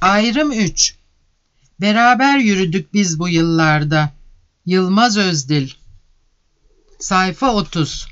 Ayrım 3. Beraber yürüdük biz bu yıllarda. Yılmaz Özdil. Sayfa 30.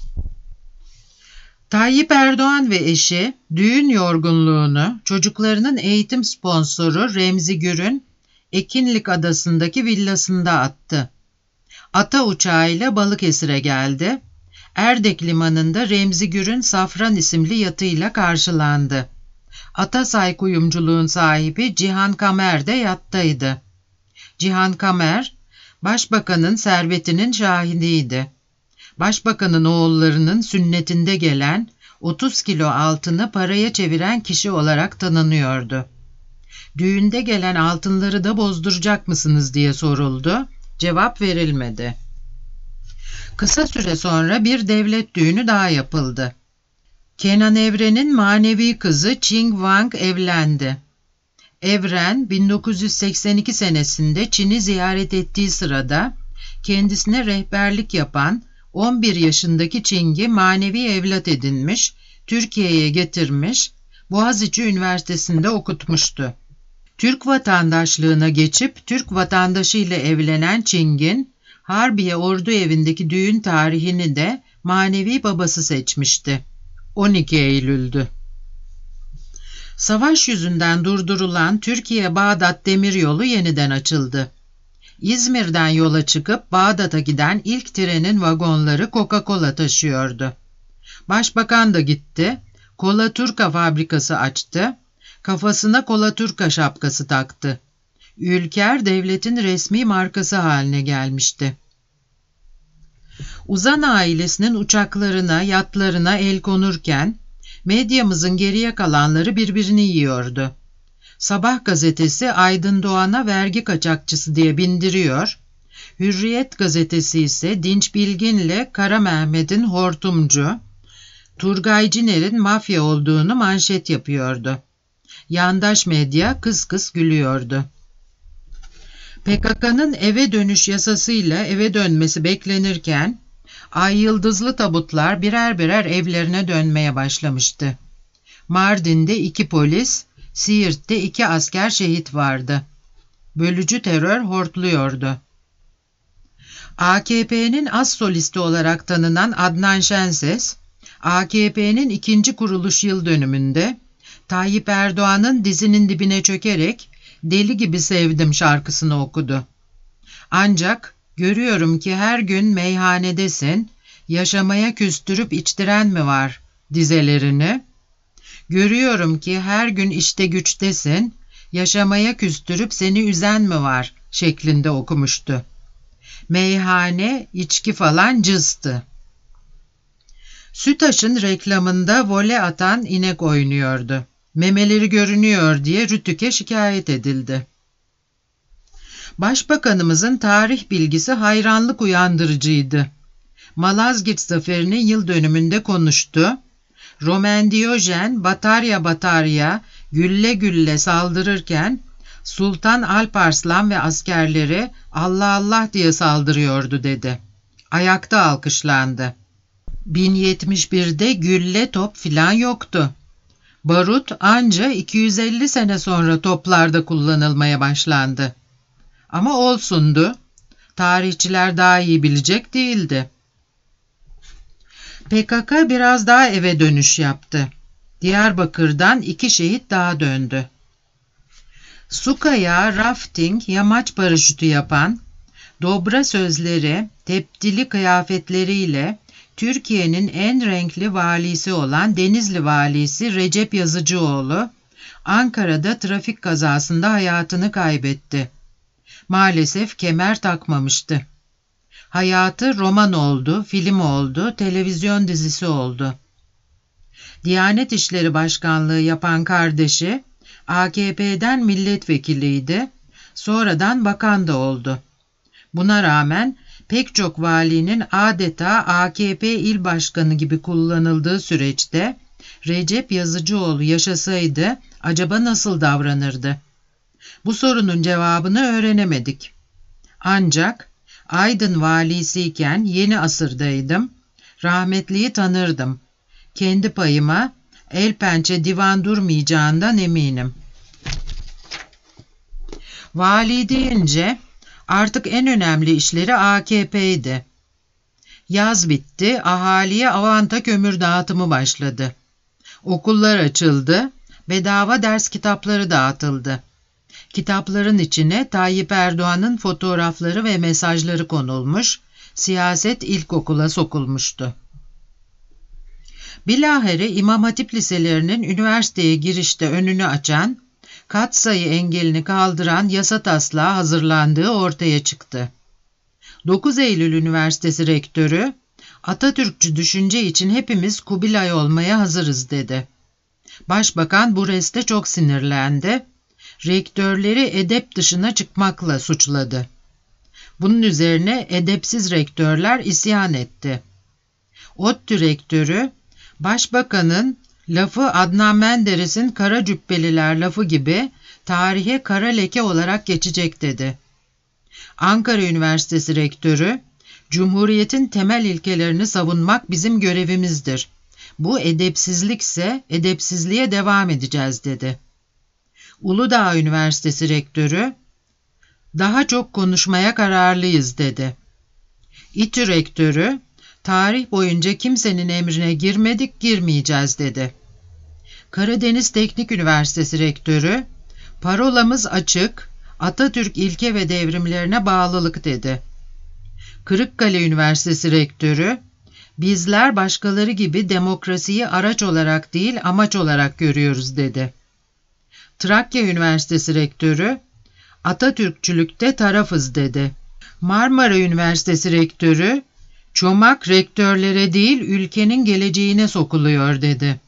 Tayyip Erdoğan ve eşi düğün yorgunluğunu çocuklarının eğitim sponsoru Remzi Gür'ün Ekinlik Adası'ndaki villasında attı. Ata uçağıyla Balıkesir'e geldi. Erdek Limanı'nda Remzi Gür'ün Safran isimli yatıyla karşılandı. Atasay kuyumculuğun sahibi Cihan Kamer de yattaydı. Cihan Kamer, Başbakanın servetinin şahidiydi. Başbakanın oğullarının sünnetinde gelen 30 kilo altını paraya çeviren kişi olarak tanınıyordu. Düğünde gelen altınları da bozduracak mısınız diye soruldu. Cevap verilmedi. Kısa süre sonra bir devlet düğünü daha yapıldı. Kenan Evren'in manevi kızı Ching Wang evlendi. Evren 1982 senesinde Çin'i ziyaret ettiği sırada kendisine rehberlik yapan 11 yaşındaki Ching'i manevi evlat edinmiş, Türkiye'ye getirmiş, Boğaziçi Üniversitesi'nde okutmuştu. Türk vatandaşlığına geçip Türk vatandaşıyla evlenen Ching'in Harbiye Ordu Evi'ndeki düğün tarihini de manevi babası seçmişti. 12 Eylül'dü. Savaş yüzünden durdurulan Türkiye-Bağdat demiryolu yeniden açıldı. İzmir'den yola çıkıp Bağdat'a giden ilk trenin vagonları Coca-Cola taşıyordu. Başbakan da gitti, Kola Turka fabrikası açtı, kafasına Kola Turka şapkası taktı. Ülker devletin resmi markası haline gelmişti. Uzan ailesinin uçaklarına, yatlarına el konurken, medyamızın geriye kalanları birbirini yiyordu. Sabah gazetesi Aydın Doğan'a vergi kaçakçısı diye bindiriyor, Hürriyet gazetesi ise Dinç Bilgin'le Kara Mehmet'in hortumcu, Turgay Ciner'in mafya olduğunu manşet yapıyordu. Yandaş medya kıs kıs gülüyordu. PKK'nın eve dönüş yasasıyla eve dönmesi beklenirken, ay yıldızlı tabutlar birer birer evlerine dönmeye başlamıştı. Mardin'de 2 polis, Siirt'te 2 asker şehit vardı. Bölücü terör hortluyordu. AKP'nin as solisti olarak tanınan Adnan Şenses, AKP'nin 2. kuruluş yıl dönümünde Tayyip Erdoğan'ın dizinin dibine çökerek "Deli gibi sevdim" şarkısını okudu. Ancak görüyorum ki her gün meyhanedesin, yaşamaya küstürüp içtiren mi var dizelerini? Görüyorum ki her gün işte güçtesin, yaşamaya küstürüp seni üzen mi var şeklinde okumuştu. Meyhane, içki falan cıztı. Sütaş'ın reklamında vole atan inek oynuyordu. Memeleri görünüyor diye Rütük'e şikayet edildi. Başbakanımızın tarih bilgisi hayranlık uyandırıcıydı. Malazgirt Zaferi'nin yıl dönümünde konuştu. Roman Diyojen batarya batarya, gülle gülle saldırırken Sultan Alparslan ve askerleri Allah Allah diye saldırıyordu dedi. Ayakta alkışlandı. 1071'de gülle top filan yoktu. Barut anca 250 sene sonra toplarda kullanılmaya başlandı. Ama olsundu. Tarihçiler daha iyi bilecek değildi. PKK biraz daha eve dönüş yaptı. Diyarbakır'dan 2 şehit daha döndü. Sukaya, rafting, yamaç paraşütü yapan, dobra sözleri, tepdili kıyafetleriyle Türkiye'nin en renkli valisi olan Denizli valisi Recep Yazıcıoğlu, Ankara'da trafik kazasında hayatını kaybetti. Maalesef kemer takmamıştı. Hayatı roman oldu, film oldu, televizyon dizisi oldu. Diyanet İşleri Başkanlığı yapan kardeşi AKP'den milletvekiliydi, sonradan bakan da oldu. Buna rağmen pek çok valinin adeta AKP il başkanı gibi kullanıldığı süreçte Recep Yazıcıoğlu yaşasaydı acaba nasıl davranırdı? Bu sorunun cevabını öğrenemedik. Ancak Aydın valisiyken yeni asırdaydım, rahmetliyi tanırdım. Kendi payıma el pençe divan durmayacağından eminim. Vali deyince artık en önemli işleri AKP'ydi. Yaz bitti, ahaliye avanta kömür dağıtımı başladı. Okullar açıldı, bedava ders kitapları dağıtıldı. Kitapların içine Tayyip Erdoğan'ın fotoğrafları ve mesajları konulmuş, siyaset ilkokula sokulmuştu. Bilahare İmam Hatip liselerinin üniversiteye girişte önünü açan, katsayı engelini kaldıran yasa taslağı hazırlandığı ortaya çıktı. 9 Eylül Üniversitesi Rektörü, Atatürkçü düşünce için hepimiz Kubilay olmaya hazırız dedi. Başbakan bu reste çok sinirlendi, rektörleri edep dışına çıkmakla suçladı. Bunun üzerine edepsiz rektörler isyan etti. ODTÜ rektörü, Başbakanın lafı Adnan Menderes'in kara cübbeliler lafı gibi tarihe kara leke olarak geçecek dedi. Ankara Üniversitesi rektörü, Cumhuriyetin temel ilkelerini savunmak bizim görevimizdir. Bu edepsizlikse edepsizliğe devam edeceğiz dedi. Uludağ Üniversitesi rektörü, daha çok konuşmaya kararlıyız dedi. İTÜ rektörü, tarih boyunca kimsenin emrine girmedik, girmeyeceğiz dedi. Karadeniz Teknik Üniversitesi rektörü, parolamız açık, Atatürk ilke ve devrimlerine bağlılık dedi. Kırıkkale Üniversitesi rektörü, bizler başkaları gibi demokrasiyi araç olarak değil amaç olarak görüyoruz dedi. Trakya Üniversitesi rektörü, Atatürkçülükte tarafız dedi. Marmara Üniversitesi rektörü, çomak rektörlere değil ülkenin geleceğine sokuluyor dedi.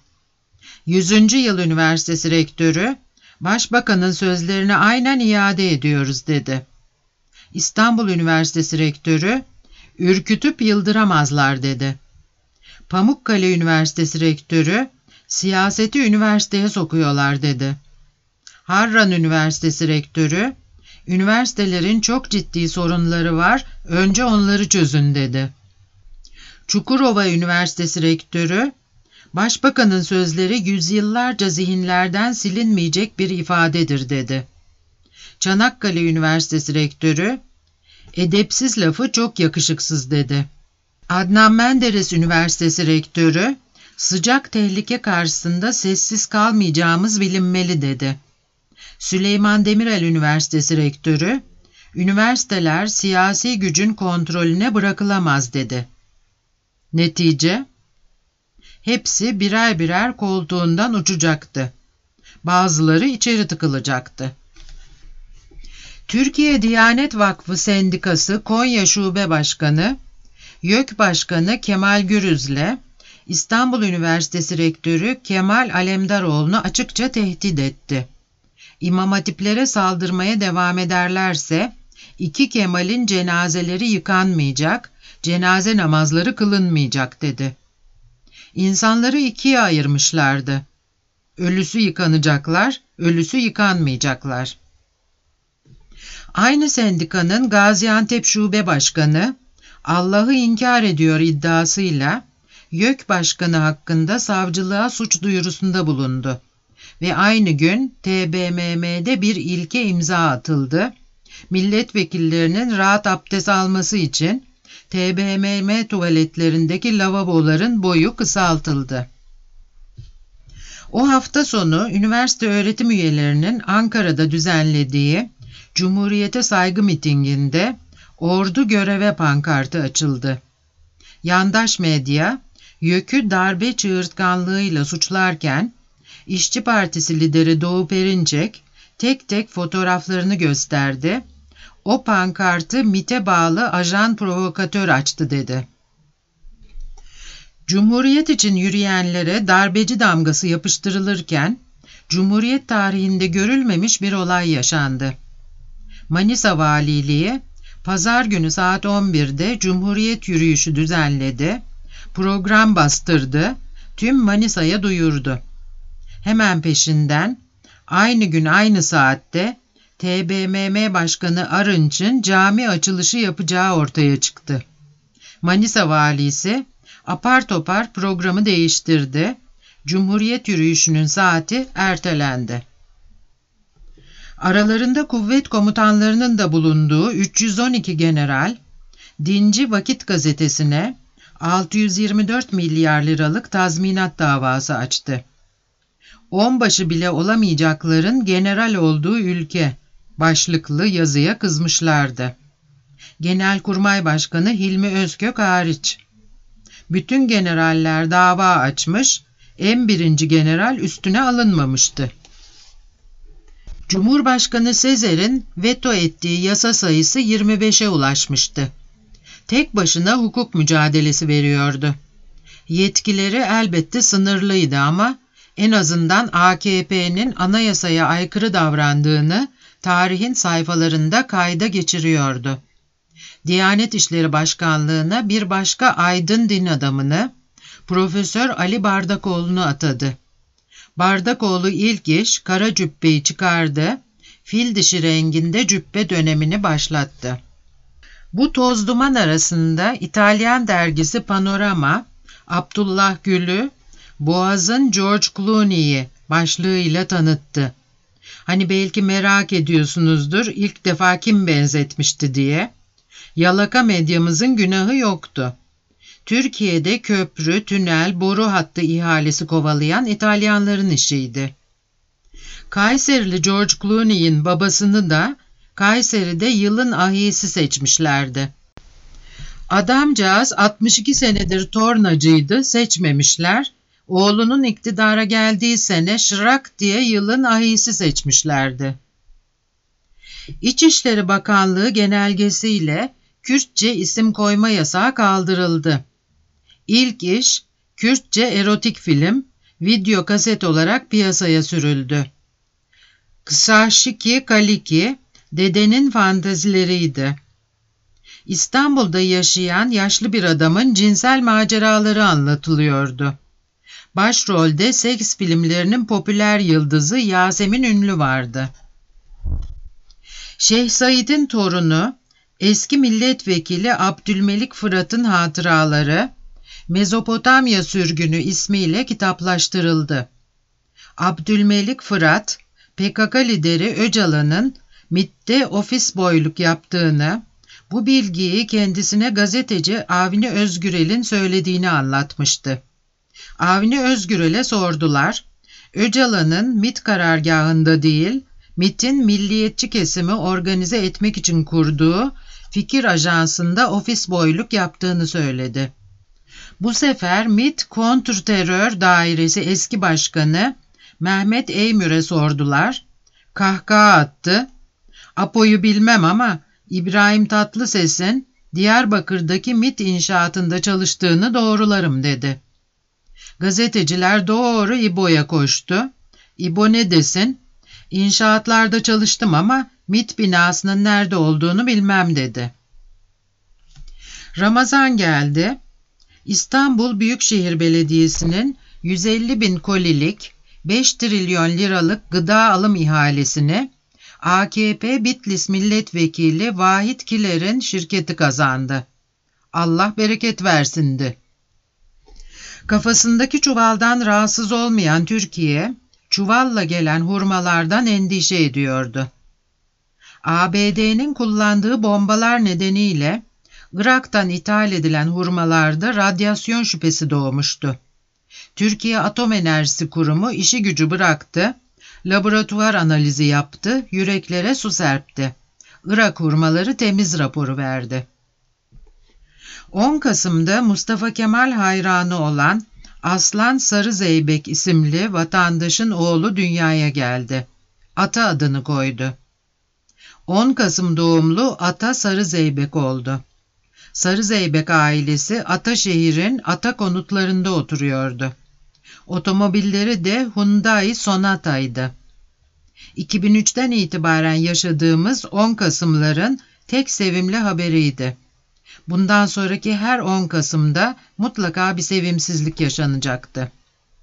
100. Yıl Üniversitesi rektörü, Başbakanın sözlerini aynen iade ediyoruz dedi. İstanbul Üniversitesi rektörü, ürkütüp yıldıramazlar dedi. Pamukkale Üniversitesi rektörü, siyaseti üniversiteye sokuyorlar dedi. Harran Üniversitesi rektörü, üniversitelerin çok ciddi sorunları var, önce onları çözün dedi. Çukurova Üniversitesi rektörü, Başbakanın sözleri yüzyıllarca zihinlerden silinmeyecek bir ifadedir dedi. Çanakkale Üniversitesi rektörü, edepsiz lafı çok yakışıksız dedi. Adnan Menderes Üniversitesi rektörü, sıcak tehlike karşısında sessiz kalmayacağımız bilinmeli dedi. Süleyman Demirel Üniversitesi rektörü, üniversiteler siyasi gücün kontrolüne bırakılamaz dedi. Netice, hepsi birer birer koltuğundan uçacaktı. Bazıları içeri tıkılacaktı. Türkiye Diyanet Vakfı Sendikası Konya Şube Başkanı, YÖK Başkanı Kemal Gürüz'le İstanbul Üniversitesi Rektörü Kemal Alemdaroğlu'nu açıkça tehdit etti. İmam Hatiplere saldırmaya devam ederlerse, iki Kemal'in cenazeleri yıkanmayacak, cenaze namazları kılınmayacak dedi. İnsanları ikiye ayırmışlardı. Ölüsü yıkanacaklar, ölüsü yıkanmayacaklar. Aynı sendikanın Gaziantep Şube Başkanı, Allah'ı inkar ediyor iddiasıyla YÖK Başkanı hakkında savcılığa suç duyurusunda bulundu. Ve aynı gün TBMM'de bir ilke imza atıldı. Milletvekillerinin rahat abdest alması için TBMM tuvaletlerindeki lavaboların boyu kısaltıldı. O hafta sonu üniversite öğretim üyelerinin Ankara'da düzenlediği Cumhuriyete saygı mitinginde ordu göreve pankartı açıldı. Yandaş medya, YÖK'ü darbe çığırtkanlığıyla suçlarken, İşçi Partisi lideri Doğu Perinçek tek tek fotoğraflarını gösterdi. O pankartı MİT'e bağlı ajan provokatör açtı dedi. Cumhuriyet için yürüyenlere darbeci damgası yapıştırılırken, Cumhuriyet tarihinde görülmemiş bir olay yaşandı. Manisa Valiliği, Pazar günü saat 11'de Cumhuriyet yürüyüşü düzenledi, program bastırdı, tüm Manisa'ya duyurdu. Hemen peşinden, aynı gün aynı saatte TBMM Başkanı Arınç'ın cami açılışı yapacağı ortaya çıktı. Manisa valisi apar topar programı değiştirdi. Cumhuriyet yürüyüşünün saati ertelendi. Aralarında kuvvet komutanlarının da bulunduğu 312 general, Dinci Vakit gazetesine 624 milyar liralık tazminat davası açtı. Onbaşı bile olamayacakların general olduğu ülke başlıklı yazıya kızmışlardı. Genelkurmay Başkanı Hilmi Özkök hariç. Bütün generaller dava açmış, en birinci general üstüne alınmamıştı. Cumhurbaşkanı Sezer'in veto ettiği yasa sayısı 25'e ulaşmıştı. Tek başına hukuk mücadelesi veriyordu. Yetkileri elbette sınırlıydı ama en azından AKP'nin anayasaya aykırı davrandığını tarihin sayfalarında kayda geçiriyordu. Diyanet İşleri Başkanlığı'na bir başka aydın din adamını, Profesör Ali Bardakoğlu'nu atadı. Bardakoğlu ilk iş kara cübbeyi çıkardı, fil dişi renginde cübbe dönemini başlattı. Bu toz duman arasında İtalyan dergisi Panorama, Abdullah Gül'ü Boğaz'ın George Clooney'i başlığıyla tanıttı. Hani belki merak ediyorsunuzdur ilk defa kim benzetmişti diye. Yalaka medyamızın günahı yoktu. Türkiye'de köprü, tünel, boru hattı ihalesi kovalayan İtalyanların işiydi. Kayserili George Clooney'in babasını da Kayseri'de yılın ahisi seçmişlerdi. Adamcağız 62 senedir tornacıydı, seçmemişler. Oğlunun iktidara geldiği sene şırak diye yılın ahisi seçmişlerdi. İçişleri Bakanlığı genelgesiyle Kürtçe isim koyma yasağı kaldırıldı. İlk iş Kürtçe erotik film, video kaset olarak piyasaya sürüldü. Kısaşiki Kaliki, dedenin fantezileriydi. İstanbul'da yaşayan yaşlı bir adamın cinsel maceraları anlatılıyordu. Başrolde seks filmlerinin popüler yıldızı Yasemin Ünlü vardı. Şeyh Said'in torunu, eski milletvekili Abdülmelik Fırat'ın hatıraları, Mezopotamya Sürgünü ismiyle kitaplaştırıldı. Abdülmelik Fırat, PKK lideri Öcalan'ın MİT'te ofis boyluk yaptığını, bu bilgiyi kendisine gazeteci Avni Özgürel'in söylediğini anlatmıştı. Avni Özgürel'e sordular, Öcalan'ın MİT karargahında değil, MİT'in milliyetçi kesimi organize etmek için kurduğu fikir ajansında ofis boyluk yaptığını söyledi. Bu sefer MİT Kontrterör Dairesi eski başkanı Mehmet Eymür'e sordular. Kahkaha attı. Apo'yu bilmem ama İbrahim Tatlıses'in Diyarbakır'daki MİT inşaatında çalıştığını doğrularım dedi. Gazeteciler doğru İbo'ya koştu. İbo ne desin? İnşaatlarda çalıştım ama MİT binasının nerede olduğunu bilmem dedi. Ramazan geldi. İstanbul Büyükşehir Belediyesi'nin 150 bin kolilik 5 trilyon liralık gıda alım ihalesini AKP Bitlis Milletvekili Vahit Kiler'in şirketi kazandı. Allah bereket versindi. Kafasındaki çuvaldan rahatsız olmayan Türkiye, çuvalla gelen hurmalardan endişe ediyordu. ABD'nin kullandığı bombalar nedeniyle Irak'tan ithal edilen hurmalarda radyasyon şüphesi doğmuştu. Türkiye Atom Enerjisi Kurumu işi gücü bıraktı, laboratuvar analizi yaptı, yüreklere su serpti. Irak hurmaları temiz raporu verdi. 10 Kasım'da Mustafa Kemal hayranı olan Aslan Sarızeybek isimli vatandaşın oğlu dünyaya geldi. Ata adını koydu. 10 Kasım doğumlu Ata Sarızeybek oldu. Sarızeybek ailesi Ataşehir'in Ata konutlarında oturuyordu. Otomobilleri de Hyundai Sonata'ydı. 2003'ten itibaren yaşadığımız 10 Kasım'ların tek sevimli haberiydi. Bundan sonraki her 10 Kasım'da mutlaka bir sevimsizlik yaşanacaktı.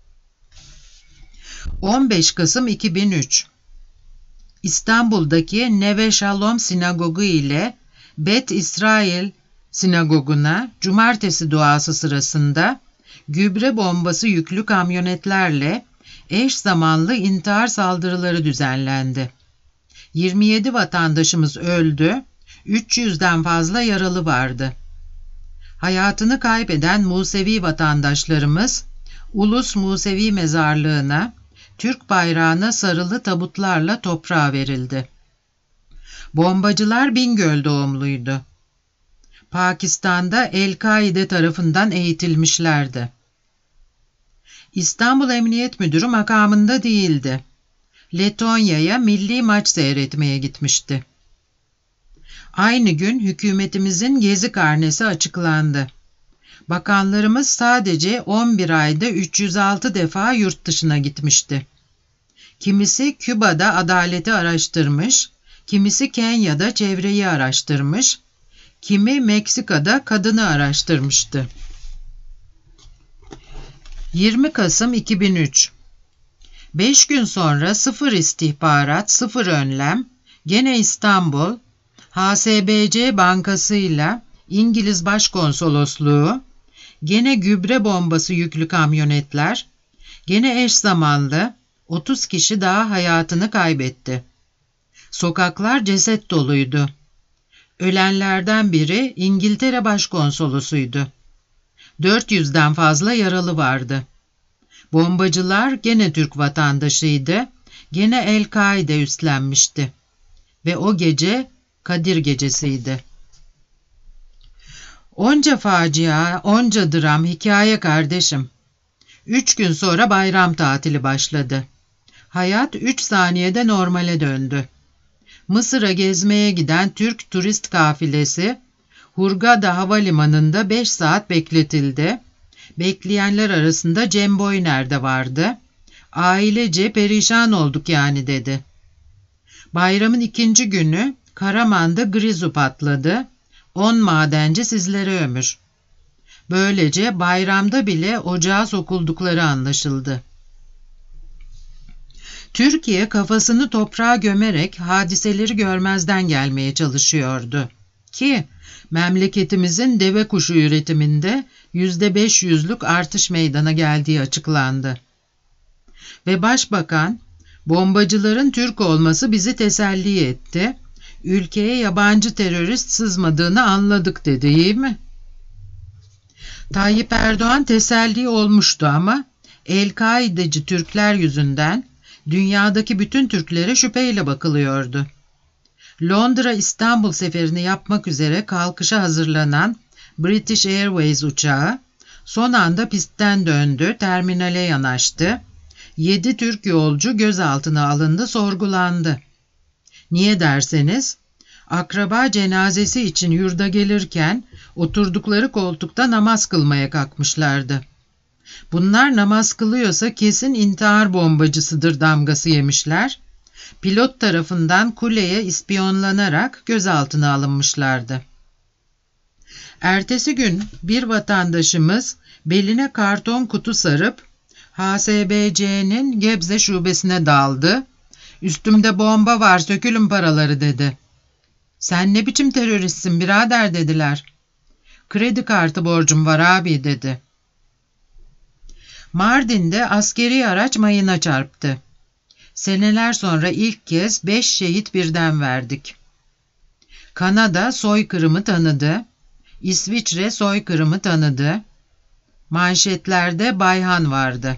15 Kasım 2003 İstanbul'daki Neve Shalom Sinagogu ile Bet İsrail Sinagoguna cumartesi duası sırasında gübre bombası yüklü kamyonetlerle eş zamanlı intihar saldırıları düzenlendi. 27 vatandaşımız öldü, 300'den fazla yaralı vardı. Hayatını kaybeden Musevi vatandaşlarımız, Ulus Musevi Mezarlığı'na, Türk bayrağına sarılı tabutlarla toprağa verildi. Bombacılar Bingöl doğumluydu. Pakistan'da El-Kaide tarafından eğitilmişlerdi. İstanbul Emniyet Müdürü makamında değildi. Letonya'ya milli maç seyretmeye gitmişti. Aynı gün hükümetimizin gezi karnesi açıklandı. Bakanlarımız sadece 11 ayda 306 defa yurt dışına gitmişti. Kimisi Küba'da adaleti araştırmış, kimisi Kenya'da çevreyi araştırmış, kimi Meksika'da kadını araştırmıştı. 20 Kasım 2003. 5 gün sonra sıfır istihbarat, sıfır önlem, gene İstanbul, HSBC Bankası'yla İngiliz Başkonsolosluğu, gene gübre bombası yüklü kamyonetler, gene eş zamanlı 30 kişi daha hayatını kaybetti. Sokaklar ceset doluydu. Ölenlerden biri İngiltere Başkonsolosuydu. 400'den fazla yaralı vardı. Bombacılar gene Türk vatandaşıydı, gene El-Kaide üstlenmişti. Ve o gece Kadir Gecesi'ydi. Onca facia, onca dram, hikaye kardeşim. 3 gün sonra bayram tatili başladı. Hayat 3 saniyede normale döndü. Mısır'a gezmeye giden Türk turist kafilesi, Hurghada Havalimanı'nda 5 saat bekletildi. Bekleyenler arasında Cem Boyner de vardı. Ailece perişan olduk yani dedi. Bayramın 2. günü Karaman'da Grizu patladı. 10 madenci sizlere ömür. Böylece bayramda bile ocağa sokuldukları anlaşıldı. Türkiye kafasını toprağa gömerek hadiseleri görmezden gelmeye çalışıyordu. Ki memleketimizin deve kuşu üretiminde %500'lük artış meydana geldiği açıklandı. Ve Başbakan, bombacıların Türk olması bizi teselli etti, ülkeye yabancı terörist sızmadığını anladık dedi, değil mi? Tayyip Erdoğan teselli olmuştu ama El-Kaideci Türkler yüzünden dünyadaki bütün Türklere şüpheyle bakılıyordu. Londra-İstanbul seferini yapmak üzere kalkışa hazırlanan British Airways uçağı son anda pistten döndü, terminale yanaştı. 7 Türk yolcu gözaltına alındı, sorgulandı. Niye derseniz, akraba cenazesi için yurda gelirken oturdukları koltukta namaz kılmaya kalkmışlardı. Bunlar namaz kılıyorsa kesin intihar bombacısıdır damgası yemişler. Pilot tarafından kuleye ispiyonlanarak gözaltına alınmışlardı. Ertesi gün bir vatandaşımız beline karton kutu sarıp HSBC'nin Gebze şubesine daldı. "Üstümde bomba var, sökülün paraları" dedi. "Sen ne biçim teröristsin birader" dediler. "Kredi kartı borcum var abi" dedi. Mardin'de askeri araç mayına çarptı. Seneler sonra ilk kez 5 şehit birden verdik. Kanada soykırımı tanıdı. İsviçre soykırımı tanıdı. Manşetlerde Bayhan vardı.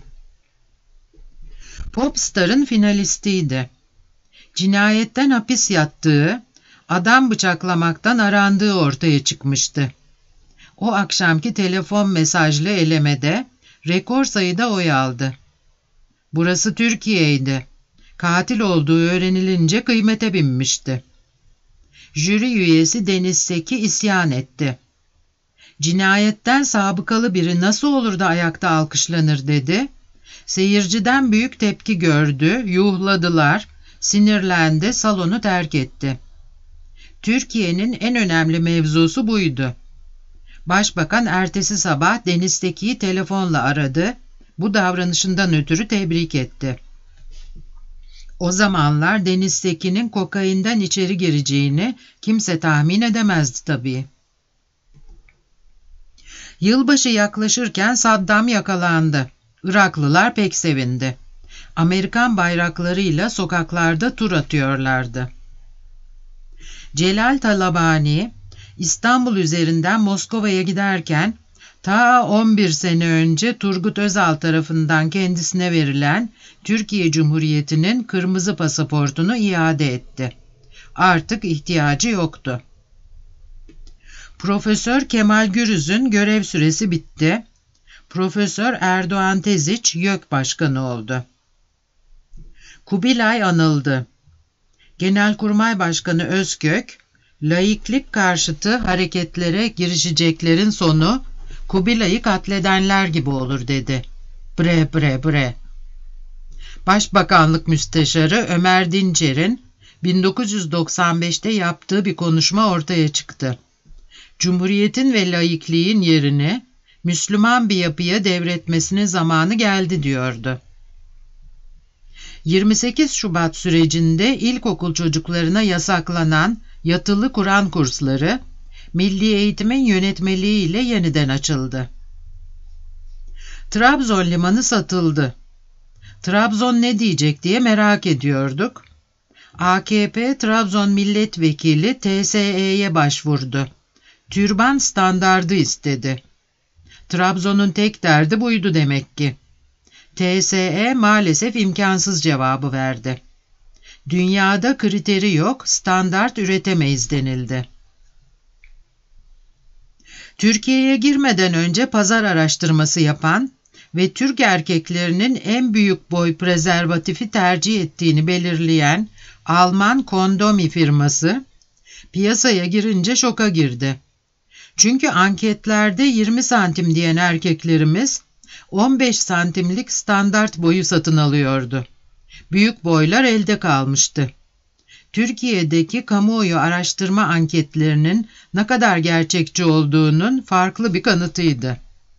Popstar'ın finalistiydi. Cinayetten hapis yattığı, adam bıçaklamaktan arandığı ortaya çıkmıştı. O akşamki telefon mesajlı elemede rekor sayıda oy aldı. Burası Türkiye'ydi. Katil olduğu öğrenilince kıymete binmişti. Jüri üyesi Deniz Seki isyan etti. "Cinayetten sabıkalı biri nasıl olur da ayakta alkışlanır" dedi. Seyirciden büyük tepki gördü, yuhladılar, sinirlendi, salonu terk etti. Türkiye'nin en önemli mevzusu buydu. Başbakan ertesi sabah Deniz Seki'yi telefonla aradı, bu davranışından ötürü tebrik etti. O zamanlar Deniz Seki'nin kokainden içeri gireceğini kimse tahmin edemezdi tabii. Yılbaşı yaklaşırken Saddam yakalandı. Iraklılar pek sevindi. Amerikan bayraklarıyla sokaklarda tur atıyorlardı. Celal Talabani, İstanbul üzerinden Moskova'ya giderken ta 11 sene önce Turgut Özal tarafından kendisine verilen Türkiye Cumhuriyeti'nin kırmızı pasaportunu iade etti. Artık ihtiyacı yoktu. Profesör Kemal Gürüz'ün görev süresi bitti. Profesör Erdoğan Teziç YÖK Başkanı oldu. Kubilay anıldı. Genelkurmay Başkanı Özkök, laiklik karşıtı hareketlere girişeceklerin sonu Kubilay'ı katledenler gibi olur dedi. Bre bre bre. Başbakanlık Müsteşarı Ömer Dinçer'in 1995'te yaptığı bir konuşma ortaya çıktı. Cumhuriyetin ve laikliğin yerini Müslüman bir yapıya devretmesinin zamanı geldi diyordu. 28 Şubat sürecinde ilkokul çocuklarına yasaklanan yatılı Kur'an kursları Milli Eğitim'in yönetmeliğiyle yeniden açıldı. Trabzon limanı satıldı. Trabzon ne diyecek diye merak ediyorduk. AKP Trabzon Milletvekili TSE'ye başvurdu. Türban standardı istedi. Trabzon'un tek derdi buydu demek ki. TSE maalesef imkansız cevabı verdi. Dünyada kriteri yok, standart üretemeyiz denildi. Türkiye'ye girmeden önce pazar araştırması yapan ve Türk erkeklerinin en büyük boy prezervatifi tercih ettiğini belirleyen Alman Kondomi firması piyasaya girince şoka girdi. Çünkü anketlerde 20 santim diyen erkeklerimiz 15 santimlik standart boyu satın alıyordu. Büyük boylar elde kalmıştı. Türkiye'deki kamuoyu araştırma anketlerinin ne kadar gerçekçi olduğunun farklı bir kanıtıydı.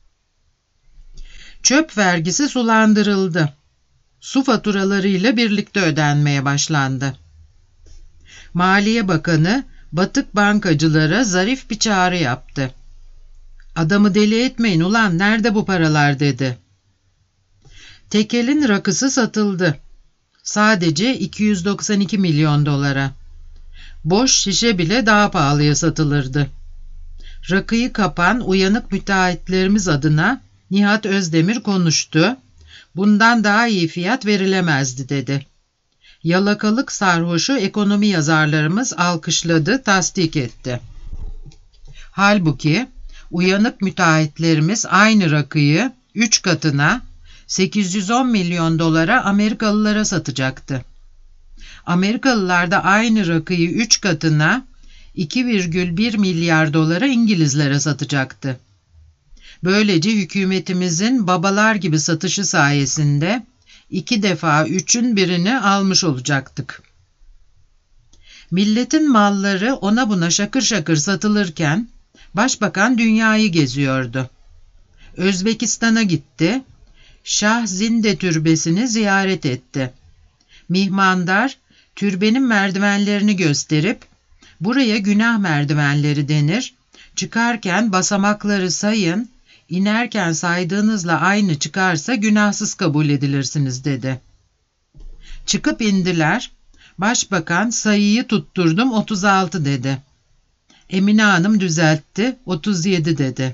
Çöp vergisi sulandırıldı. Su faturalarıyla birlikte ödenmeye başlandı. Maliye Bakanı batık bankacılara zarif bir çağrı yaptı. "Adamı deli etmeyin ulan, nerede bu paralar?" dedi. Tekel'in rakısı satıldı. Sadece 292 milyon dolara. Boş şişe bile daha pahalıya satılırdı. Rakıyı kapan uyanık müteahhitlerimiz adına Nihat Özdemir konuştu. Bundan daha iyi fiyat verilemezdi dedi. Yalakalık sarhoşu ekonomi yazarlarımız alkışladı, tasdik etti. Halbuki uyanık müteahhitlerimiz aynı rakıyı 3 katına 810 milyon dolara Amerikalılara satacaktı. Amerikalılar da aynı rakıyı 3 katına 2,1 milyar dolara İngilizlere satacaktı. Böylece hükümetimizin babalar gibi satışı sayesinde 2 defa 3'ün birini almış olacaktık. Milletin malları ona buna şakır şakır satılırken Başbakan dünyayı geziyordu. Özbekistan'a gitti, Şah Zinde Türbesi'ni ziyaret etti. Mihmandar, türbenin merdivenlerini gösterip, "Buraya günah merdivenleri denir, çıkarken basamakları sayın, inerken saydığınızla aynı çıkarsa günahsız kabul edilirsiniz" dedi. Çıkıp indiler, Başbakan sayıyı tutturdum 36 dedi. Emine Hanım düzeltti, 37 dedi.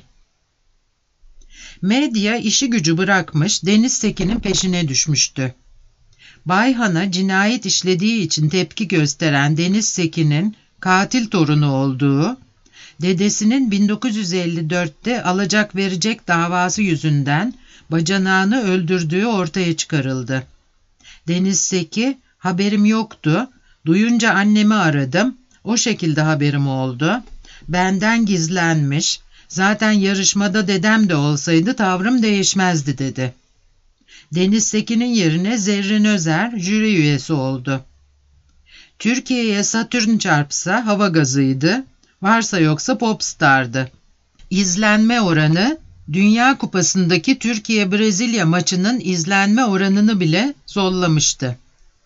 Medya işi gücü bırakmış Deniz Sekin'in peşine düşmüştü. Bayhan'a cinayet işlediği için tepki gösteren Deniz Sekin'in katil torunu olduğu, dedesinin 1954'te alacak verecek davası yüzünden bacanağını öldürdüğü ortaya çıkarıldı. Deniz Seki, "Haberim yoktu, duyunca annemi aradım, o şekilde haberim oldu, benden gizlenmiş, zaten yarışmada dedem de olsaydı tavrım değişmezdi" dedi. Deniz Sekin'in yerine Zerrin Özer jüri üyesi oldu. Türkiye'ye Satürn çarpsa hava gazıydı, varsa yoksa popstardı. İzlenme oranı, Dünya Kupası'ndaki Türkiye-Brezilya maçının izlenme oranını bile zollamıştı.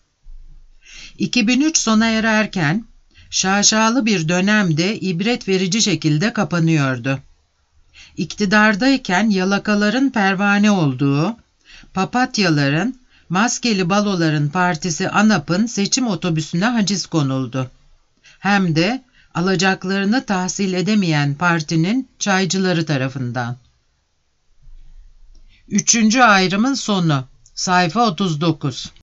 2003 sona ererken, şaşalı bir dönemde ibret verici şekilde kapanıyordu. İktidardayken yalakaların pervane olduğu, papatyaların, Maskeli baloların partisi ANAP'ın seçim otobüsüne haciz konuldu. Hem de alacaklarını tahsil edemeyen partinin çaycıları tarafından. 3. ayrımın sonu. Sayfa 39.